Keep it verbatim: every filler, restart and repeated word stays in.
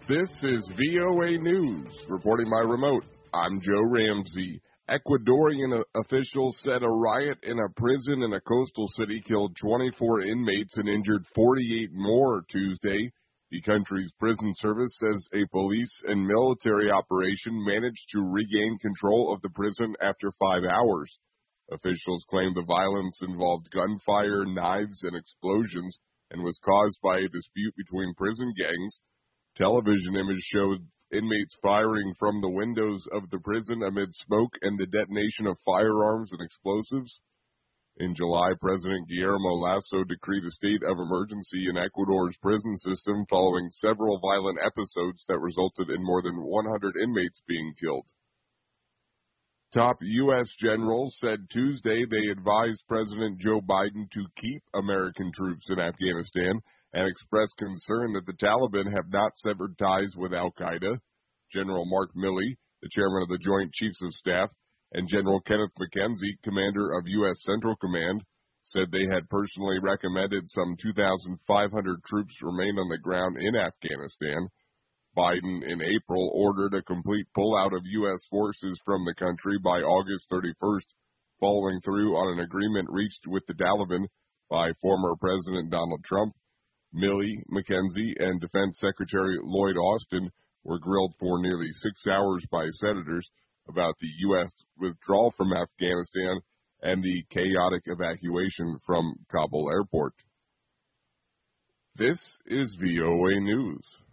This is V O A News. Reporting by remote, I'm Joe Ramsey. Ecuadorian officials said a riot in a prison in a coastal city killed twenty-four inmates and injured forty-eight more Tuesday. The country's prison service says a police and military operation managed to regain control of the prison after five hours. Officials claim the violence involved gunfire, knives, and explosions and was caused by a dispute between prison gangs. Television images showed inmates firing from the windows of the prison amid smoke and the detonation of firearms and explosives. In July, President Guillermo Lasso decreed a state of emergency in Ecuador's prison system following several violent episodes that resulted in more than one hundred inmates being killed. Top U S generals said Tuesday they advised President Joe Biden to keep American troops in Afghanistan and expressed concern that the Taliban have not severed ties with al-Qaeda. General Mark Milley, the chairman of the Joint Chiefs of Staff, and General Kenneth McKenzie, commander of U S Central Command, said they had personally recommended some two thousand five hundred troops remain on the ground in Afghanistan. Biden, in April, ordered a complete pullout of U S forces from the country by August thirty-first, following through on an agreement reached with the Taliban by former President Donald Trump. Milley, McKenzie, and Defense Secretary Lloyd Austin were grilled for nearly six hours by senators about the U S withdrawal from Afghanistan and the chaotic evacuation from Kabul airport. This is V O A News.